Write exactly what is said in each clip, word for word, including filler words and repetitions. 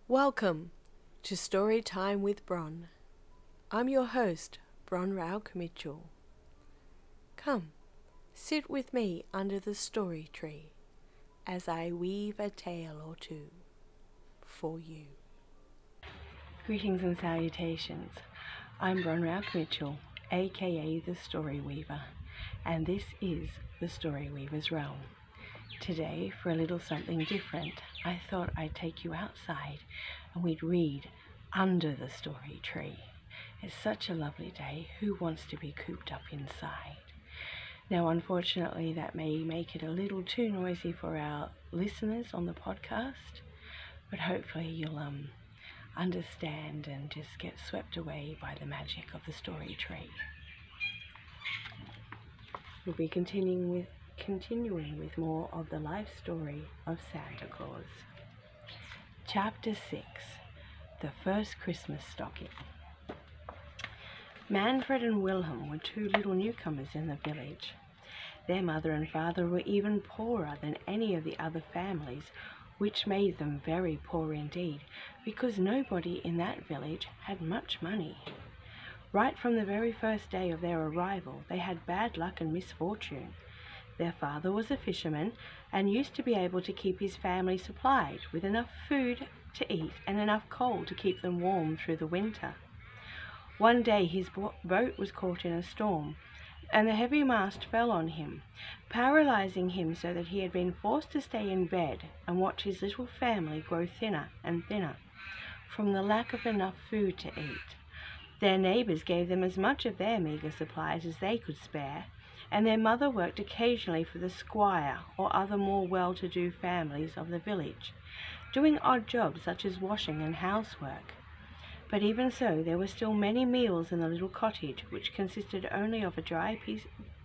Welcome to Story Time with Bron. I'm your host, Bron Rauk Mitchell. Come, sit with me under the story tree as I weave a tale or two for you. Greetings and salutations. I'm Bron Rauk Mitchell, aka the Story Weaver, and this is the Story Weaver's Realm. Today, for a little something different, I thought I'd take you outside and we'd read under the story tree. It's such a lovely day. Who wants to be cooped up inside? Now, unfortunately, that may make it a little too noisy for our listeners on the podcast, but hopefully you'll um, understand and just get swept away by the magic of the story tree. We'll be continuing with continuing with more of the life story of Santa Claus. Chapter six, The First Christmas Stocking. Manfred and Wilhelm were two little newcomers in the village. Their mother and father were even poorer than any of the other families, which made them very poor indeed, because nobody in that village had much money. Right from the very first day of their arrival, they had bad luck and misfortune. Their father was a fisherman and used to be able to keep his family supplied with enough food to eat and enough coal to keep them warm through the winter. One day his boat was caught in a storm, and the heavy mast fell on him, paralyzing him so that he had been forced to stay in bed and watch his little family grow thinner and thinner from the lack of enough food to eat. Their neighbors gave them as much of their meager supplies as they could spare, and their mother worked occasionally for the squire or other more well-to-do families of the village, doing odd jobs such as washing and housework. But even so, there were still many meals in the little cottage, which consisted only of a dry piece,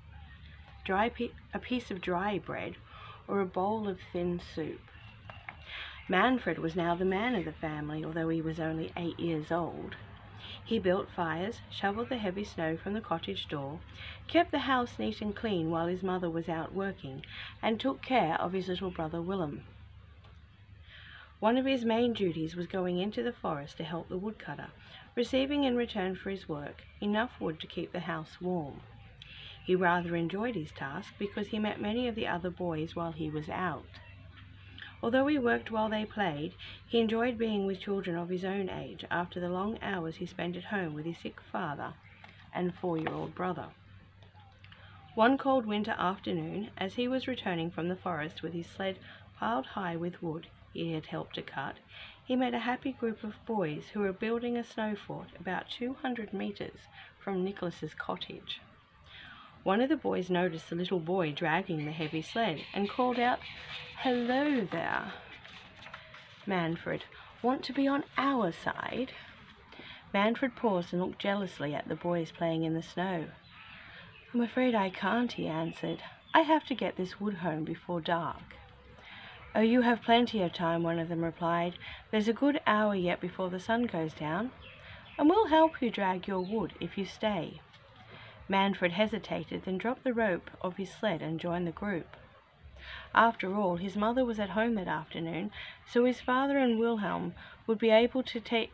dry pe- a piece of dry bread or a bowl of thin soup. Manfred was now the man of the family, although he was only eight years old. He built fires, shoveled the heavy snow from the cottage door, kept the house neat and clean while his mother was out working, and took care of his little brother Willem. One of his main duties was going into the forest to help the woodcutter, receiving in return for his work enough wood to keep the house warm. He rather enjoyed his task because he met many of the other boys while he was out. Although he worked while they played, he enjoyed being with children of his own age after the long hours he spent at home with his sick father and four-year-old brother. One cold winter afternoon, as he was returning from the forest with his sled piled high with wood he had helped to cut, he met a happy group of boys who were building a snow fort about two hundred meters from Nicholas's cottage. One of the boys noticed the little boy dragging the heavy sled and called out, "Hello there, Manfred. Want to be on our side?" Manfred paused and looked jealously at the boys playing in the snow. "I'm afraid I can't," he answered. "I have to get this wood home before dark." "Oh, you have plenty of time," one of them replied. "There's a good hour yet before the sun goes down, and we'll help you drag your wood if you stay." Manfred hesitated, then dropped the rope of his sled and joined the group. After all, his mother was at home that afternoon, so his father and Wilhelm would be able to take...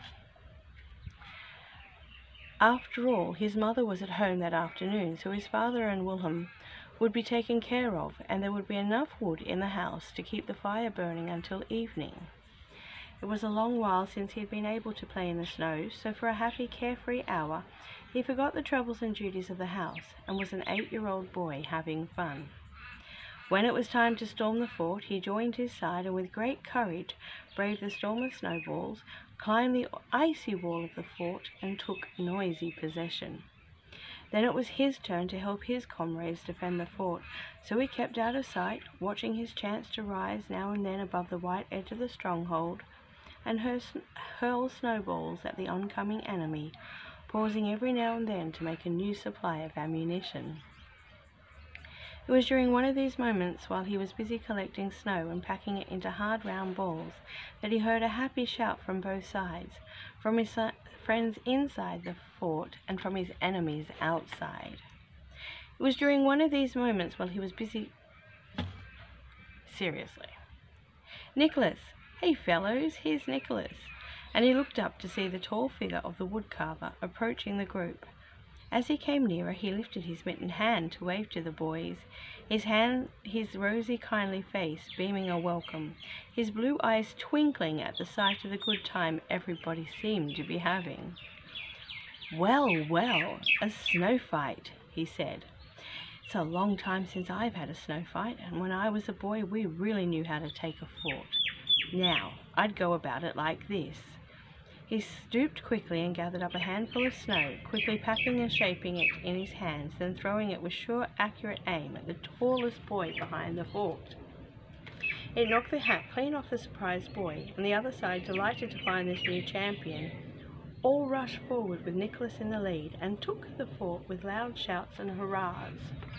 After all, his mother was at home that afternoon, so his father and Wilhelm would be taken care of, and there would be enough wood in the house to keep the fire burning until evening. It was a long while since he had been able to play in the snow, so for a happy, carefree hour, he forgot the troubles and duties of the house, and was an eight-year-old boy having fun. When it was time to storm the fort, he joined his side and with great courage braved the storm of snowballs, climbed the icy wall of the fort, and took noisy possession. Then it was his turn to help his comrades defend the fort, so he kept out of sight, watching his chance to rise now and then above the white edge of the stronghold, and hurl snowballs at the oncoming enemy, pausing every now and then to make a new supply of ammunition. It was during one of these moments, while he was busy collecting snow and packing it into hard round balls, that he heard a happy shout from both sides, from his friends inside the fort and from his enemies outside. It was during one of these moments while he was busy... Seriously. "Nicholas, "Hey fellows, here's Nicholas," and he looked up to see the tall figure of the woodcarver approaching the group. As he came nearer, he lifted his mittened hand to wave to the boys, his hand, his rosy, kindly face beaming a welcome, his blue eyes twinkling at the sight of the good time everybody seemed to be having. "Well, well, a snow fight," he said. "It's a long time since I've had a snow fight, and when I was a boy we really knew how to take a fort. Now, I'd go about it like this." He stooped quickly and gathered up a handful of snow, quickly packing and shaping it in his hands, then throwing it with sure, accurate aim at the tallest boy behind the fort. It knocked the hat clean off the surprised boy, and the other side, delighted to find this new champion, all rushed forward with Nicholas in the lead and took the fort with loud shouts and hurrahs.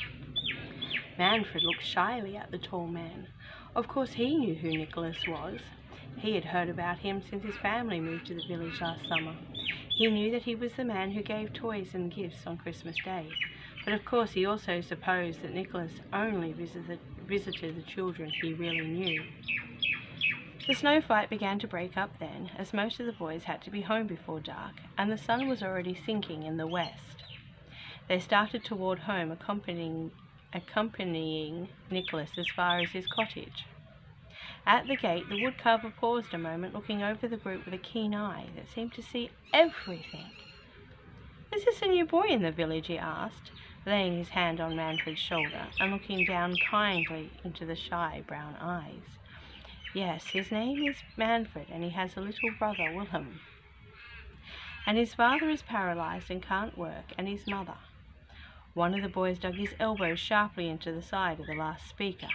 Manfred looked shyly at the tall man. Of course he knew who Nicholas was. He had heard about him since his family moved to the village last summer. He knew that he was the man who gave toys and gifts on Christmas Day, but of course he also supposed that Nicholas only visited, visited the children he really knew. The snow fight began to break up then, as most of the boys had to be home before dark, and the sun was already sinking in the west. They started toward home, accompanying, accompanying Nicholas as far as his cottage. At the gate, the woodcarver paused a moment, looking over the group with a keen eye that seemed to see everything. "Is this a new boy in the village?" he asked, laying his hand on Manfred's shoulder and looking down kindly into the shy brown eyes. "Yes, his name is Manfred, and he has a little brother, Wilhelm. And his father is paralyzed and can't work, and his mother." One of the boys dug his elbow sharply into the side of the last speaker.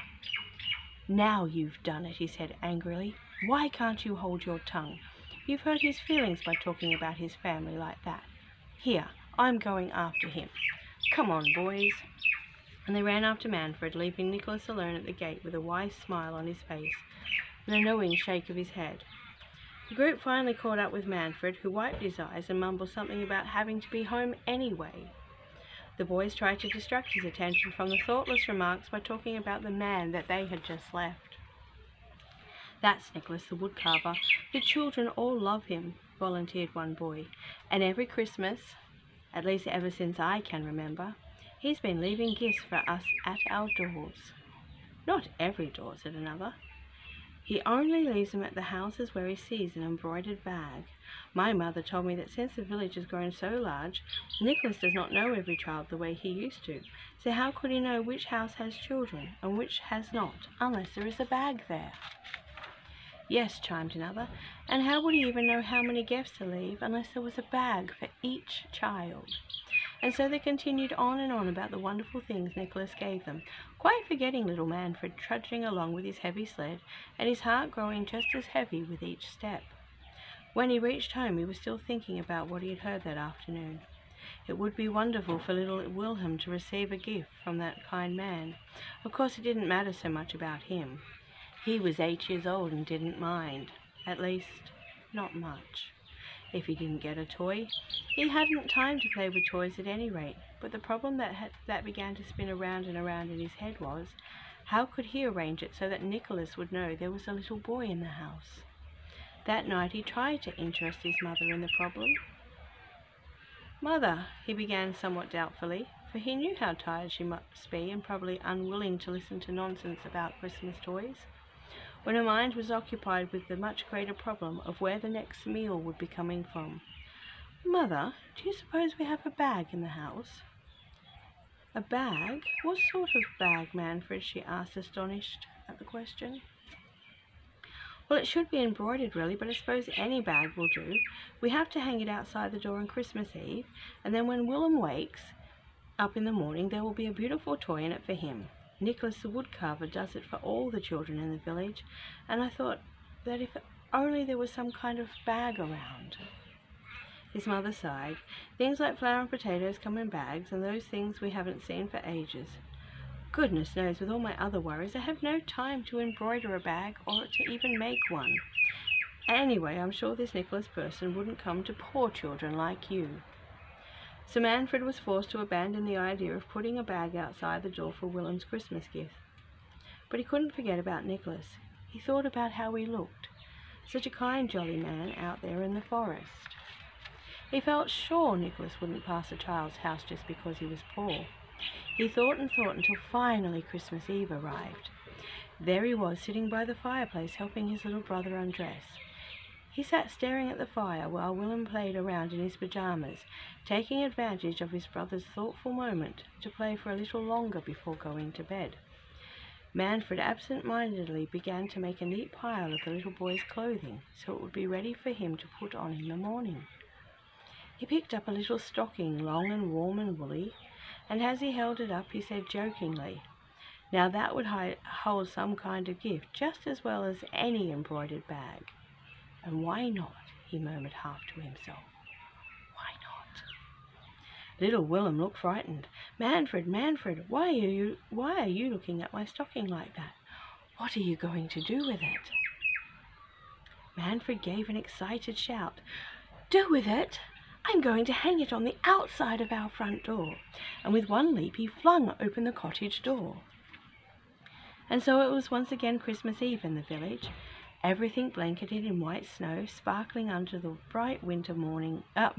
"Now you've done it," he said angrily. "Why can't you hold your tongue? You've hurt his feelings by talking about his family like that. Here, I'm going after him. Come on, boys." And they ran after Manfred, leaving Nicholas alone at the gate with a wise smile on his face and a knowing shake of his head. The group finally caught up with Manfred, who wiped his eyes and mumbled something about having to be home anyway. The boys tried to distract his attention from the thoughtless remarks by talking about the man that they had just left. "That's Nicholas the woodcarver. The children all love him," volunteered one boy, "and every Christmas, at least ever since I can remember, he's been leaving gifts for us at our doors." "Not every door," said another. "He only leaves them at the houses where he sees an embroidered bag. My mother told me that since the village has grown so large, Nicholas does not know every child the way he used to, so how could he know which house has children and which has not, unless there is a bag there?" "Yes," chimed another, "and how would he even know how many gifts to leave unless there was a bag for each child?" And so they continued on and on about the wonderful things Nicholas gave them, quite forgetting little Manfred trudging along with his heavy sled, and his heart growing just as heavy with each step. When he reached home, he was still thinking about what he had heard that afternoon. It would be wonderful for little Wilhelm to receive a gift from that kind man. Of course it didn't matter so much about him. He was eight years old and didn't mind. At least, not much. If he didn't get a toy, he hadn't time to play with toys at any rate. But the problem that had, that began to spin around and around in his head was, how could he arrange it so that Nicholas would know there was a little boy in the house? That night he tried to interest his mother in the problem. "Mother," he began somewhat doubtfully, for he knew how tired she must be and probably unwilling to listen to nonsense about Christmas toys, when her mind was occupied with the much greater problem of where the next meal would be coming from. "Mother, do you suppose we have a bag in the house?" "A bag? What sort of bag, Manfred?" she asked, astonished at the question. "Well, it should be embroidered really, but I suppose any bag will do. We have to hang it outside the door on Christmas Eve, and then when Willem wakes up in the morning there will be a beautiful toy in it for him. Nicholas the woodcarver does it for all the children in the village, and I thought that if only there was some kind of bag around." His mother sighed. "Things like flour and potatoes come in bags, and those things we haven't seen for ages. Goodness knows, with all my other worries, I have no time to embroider a bag or to even make one. Anyway, I'm sure this Nicholas person wouldn't come to poor children like you." So Manfred was forced to abandon the idea of putting a bag outside the door for Willem's Christmas gift. But he couldn't forget about Nicholas. He thought about how he looked, such a kind, jolly man out there in the forest. He felt sure Nicholas wouldn't pass a child's house just because he was poor. He thought and thought until finally Christmas Eve arrived. There he was, sitting by the fireplace, helping his little brother undress. He sat staring at the fire while Willem played around in his pyjamas, taking advantage of his brother's thoughtful moment to play for a little longer before going to bed. Manfred absent-mindedly began to make a neat pile of the little boy's clothing, so it would be ready for him to put on in the morning. He picked up a little stocking, long and warm and woolly, and as he held it up he said jokingly, "Now that would hi- hold some kind of gift just as well as any embroidered bag. And why not?" he murmured half to himself. "Why not?" Little Willem looked frightened. "Manfred, Manfred, why are you why are you looking at my stocking like that? What are you going to do with it?" Manfred gave an excited shout. "Do with it? I'm going to hang it on the outside of our front door." And with one leap he flung open the cottage door. And so it was once again Christmas Eve in the village, everything blanketed in white snow, sparkling under the bright winter morning, uh,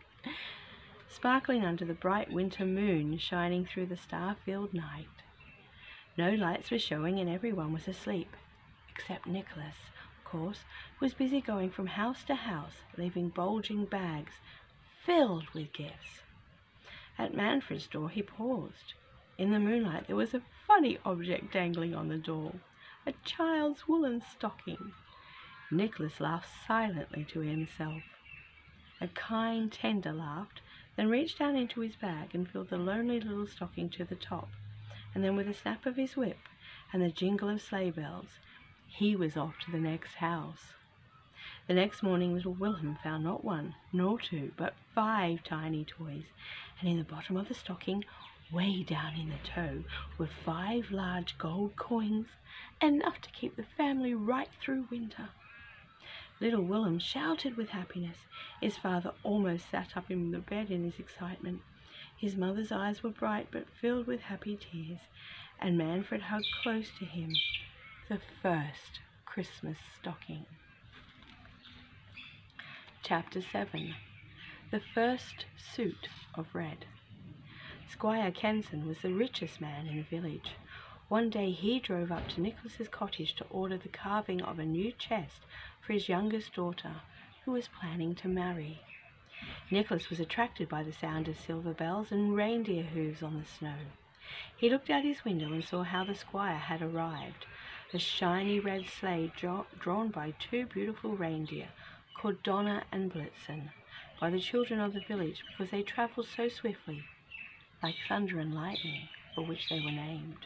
sparkling under the bright winter moon shining through the star-filled night. No lights were showing and everyone was asleep, except Nicholas, of course, who was busy going from house to house, leaving bulging bags filled with gifts. At Manfred's door he paused. In the moonlight there was a funny object dangling on the door, a child's woolen stocking. Nicholas laughed silently to himself. A kind, tender laugh, then reached down into his bag and filled the lonely little stocking to the top, and then with a snap of his whip and the jingle of sleigh bells, he was off to the next house. The next morning little Willem found not one, nor two, but five tiny toys, and in the bottom of the stocking, way down in the toe, were five large gold coins, enough to keep the family right through winter. Little Willem shouted with happiness. His father almost sat up in the bed in his excitement. His mother's eyes were bright but filled with happy tears, and Manfred hugged close to him the first Christmas stocking. Chapter seven. The First Suit of Red. Squire Kenson was the richest man in the village. One day he drove up to Nicholas's cottage to order the carving of a new chest for his youngest daughter, who was planning to marry. Nicholas was attracted by the sound of silver bells and reindeer hooves on the snow. He looked out his window and saw how the squire had arrived, a shiny red sleigh drawn by two beautiful reindeer, called Donna and Blitzen, by the children of the village because they travelled so swiftly, like thunder and lightning, for which they were named.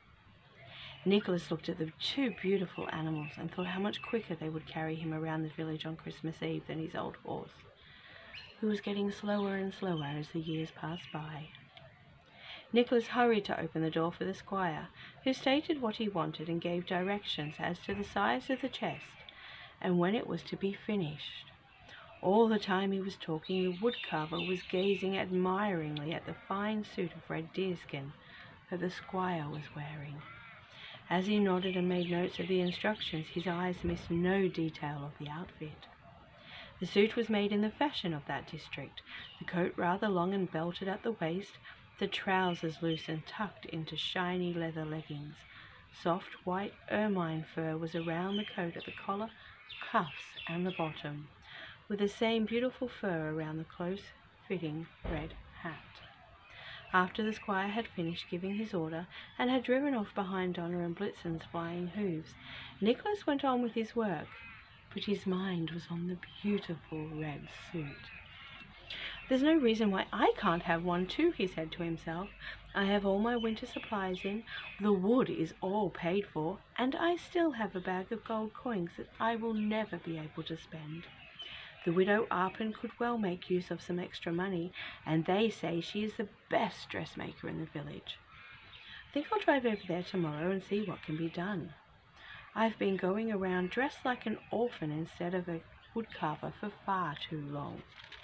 Nicholas looked at the two beautiful animals and thought how much quicker they would carry him around the village on Christmas Eve than his old horse, who was getting slower and slower as the years passed by. Nicholas hurried to open the door for the squire, who stated what he wanted and gave directions as to the size of the chest and when it was to be finished. All the time he was talking, the woodcarver was gazing admiringly at the fine suit of red deerskin that the squire was wearing. As he nodded and made notes of the instructions, his eyes missed no detail of the outfit. The suit was made in the fashion of that district, the coat rather long and belted at the waist, the trousers loose and tucked into shiny leather leggings. Soft white ermine fur was around the coat at the collar, cuffs, and the bottom, with the same beautiful fur around the close-fitting red hat. After the squire had finished giving his order and had driven off behind Donna and Blitzen's flying hooves, Nicholas went on with his work, but his mind was on the beautiful red suit. "There's no reason why I can't have one too," he said to himself. "I have all my winter supplies in, the wood is all paid for, and I still have a bag of gold coins that I will never be able to spend. The widow Arpin could well make use of some extra money, and they say she is the best dressmaker in the village. I think I'll drive over there tomorrow and see what can be done. I've been going around dressed like an orphan instead of a woodcarver for far too long."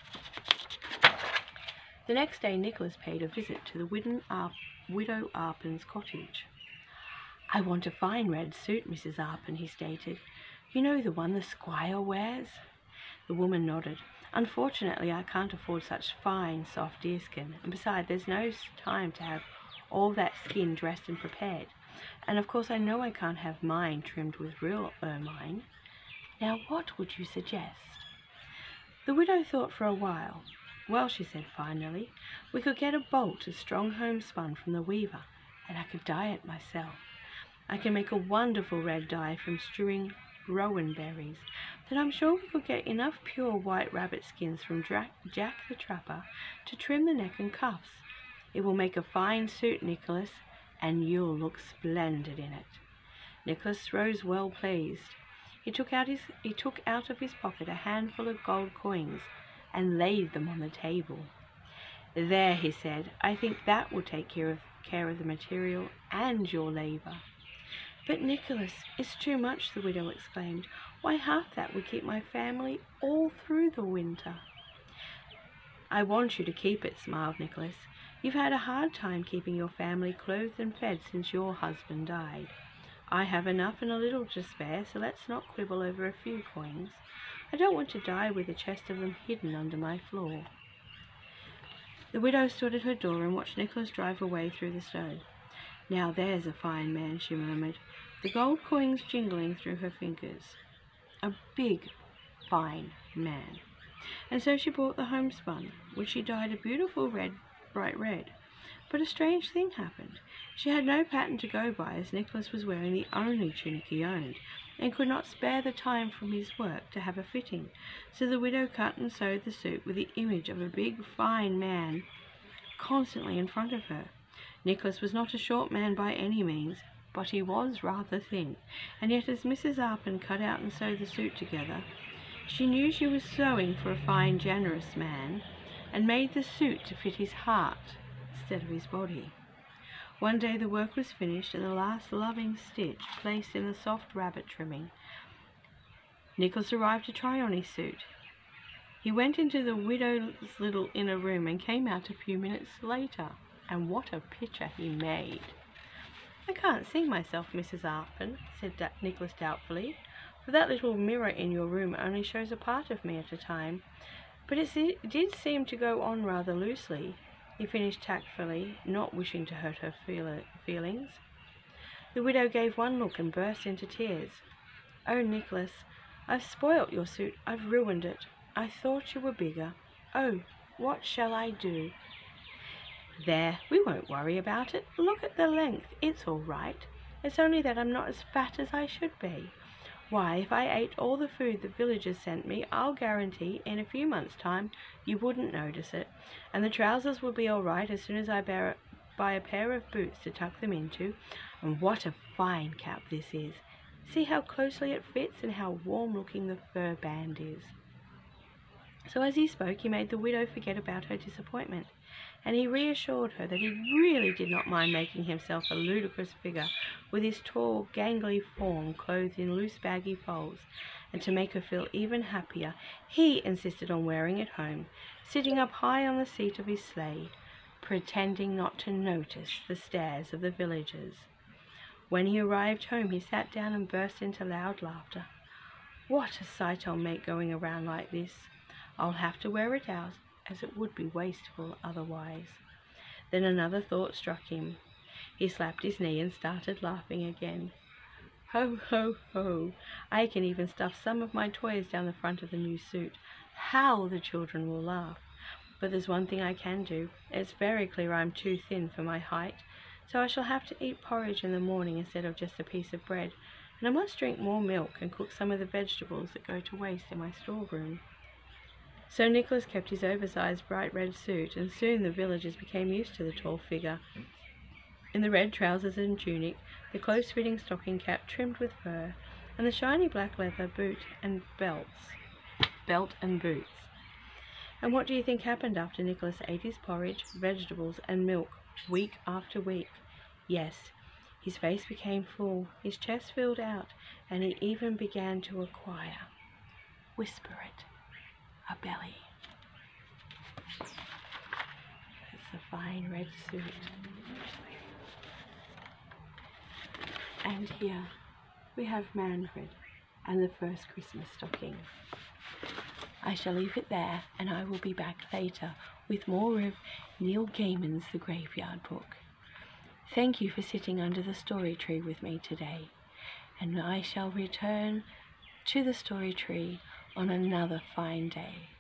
The next day Nicholas paid a visit to the widow, Arp widow Arpin's cottage. "I want a fine red suit, Missus Arpin," he stated. You know the one the squire wears?" The woman nodded. "Unfortunately, I can't afford such fine, soft deerskin, and besides, there's no time to have all that skin dressed and prepared. And of course I know I can't have mine trimmed with real ermine. Now what would you suggest?" The widow thought for a while. "Well," she said finally, "we could get a bolt of strong homespun from the weaver, and I could dye it myself. I can make a wonderful red dye from stewing rowan berries. Then I'm sure we could get enough pure white rabbit skins from Dra- Jack the Trapper to trim the neck and cuffs. It will make a fine suit, Nicholas, and you'll look splendid in it." Nicholas rose well pleased. He took out his he took out of his pocket a handful of gold coins and laid them on the table. "There," he said, "I think that will take care of care of the material and your labor." "But Nicholas, it's too much," the widow exclaimed. "Why, half that would keep my family all through the winter." "I want you to keep it," smiled Nicholas. "You've had a hard time keeping your family clothed and fed since your husband died. I have enough and a little to spare, so let's not quibble over a few coins. I don't want to die with a chest of them hidden under my floor." The widow stood at her door and watched Nicholas drive away through the snow. "Now there's a fine man," she murmured, the gold coins jingling through her fingers. "A big, fine man." And so she bought the homespun, which she dyed a beautiful red, bright red. But a strange thing happened. She had no pattern to go by, as Nicholas was wearing the only tunic he owned, and could not spare the time from his work to have a fitting. So the widow cut and sewed the suit with the image of a big, fine man constantly in front of her. Nicholas was not a short man by any means, but he was rather thin, and yet as Missus Arpin cut out and sewed the suit together, she knew she was sewing for a fine, generous man, and made the suit to fit his heart instead of his body. One day the work was finished and the last loving stitch placed in the soft rabbit trimming. Nicholas arrived to try on his suit. He went into the widow's little inner room and came out a few minutes later, and what a picture he made! "I can't see myself, Missus Arpin," said da- Nicholas doubtfully, "for that little mirror in your room only shows a part of me at a time. But it se- did seem to go on rather loosely," he finished tactfully, not wishing to hurt her feel- feelings. The widow gave one look and burst into tears. "Oh, Nicholas, I've spoilt your suit. I've ruined it. I thought you were bigger. Oh, what shall I do?" "There, we won't worry about it. Look at the length. It's all right. It's only that I'm not as fat as I should be. Why, if I ate all the food the villagers sent me, I'll guarantee in a few months' time you wouldn't notice it, and the trousers will be all right as soon as I bear, buy a pair of boots to tuck them into. And what a fine cap this is! See how closely it fits and how warm-looking the fur band is." So as he spoke, he made the widow forget about her disappointment, and he reassured her that he really did not mind making himself a ludicrous figure with his tall, gangly form clothed in loose, baggy folds, and to make her feel even happier, he insisted on wearing it home, sitting up high on the seat of his sleigh, pretending not to notice the stares of the villagers. When he arrived home, he sat down and burst into loud laughter. "What a sight I'll make going around like this! I'll have to wear it out, as it would be wasteful otherwise." Then another thought struck him. He slapped his knee and started laughing again. "Ho, ho, ho! I can even stuff some of my toys down the front of the new suit. How the children will laugh! But there's one thing I can do. It's very clear I'm too thin for my height, so I shall have to eat porridge in the morning instead of just a piece of bread, and I must drink more milk and cook some of the vegetables that go to waste in my storeroom." So Nicholas kept his oversized bright red suit, and soon the villagers became used to the tall figure in the red trousers and tunic, the close-fitting stocking cap trimmed with fur, and the shiny black leather boot and belts, belt and boots. And what do you think happened after Nicholas ate his porridge, vegetables, and milk, week after week? Yes, his face became full, his chest filled out, and he even began to acquire, whisper it, a belly. It's a fine red suit. And here we have Manfred, and the first Christmas stocking. I shall leave it there, and I will be back later with more of Neil Gaiman's The Graveyard Book. Thank you for sitting under the story tree with me today, and I shall return to the story tree on another fine day.